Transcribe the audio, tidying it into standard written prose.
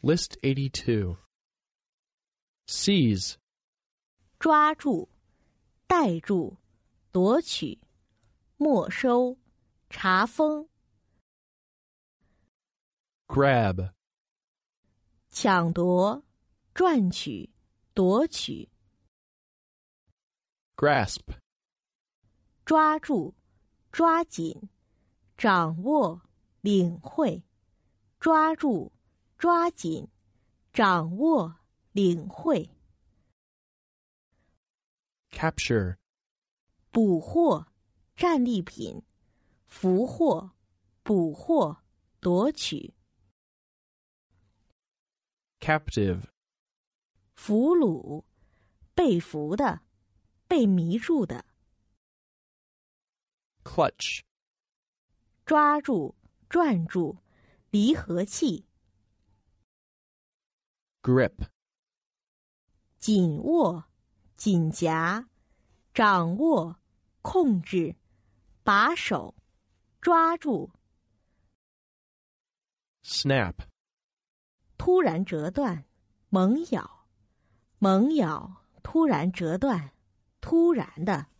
List 82. Seize. 抓住、逮住、夺取、没收、查封。 Grab. 抢夺、赚取、夺取。 Grasp. 抓住、抓紧、掌握、领会。抓住、抓紧、掌握、领会。 Capture. 捕获、战利品、俘获、捕获、夺取。 Captive. 俘虏、被俘的、被迷住的。 Clutch. 抓住、转住、离合器。 Grip. 紧握、紧夹、掌握、控制、把手、抓住。 Snap. 突然折断、猛咬、猛咬、突然折断、突然的。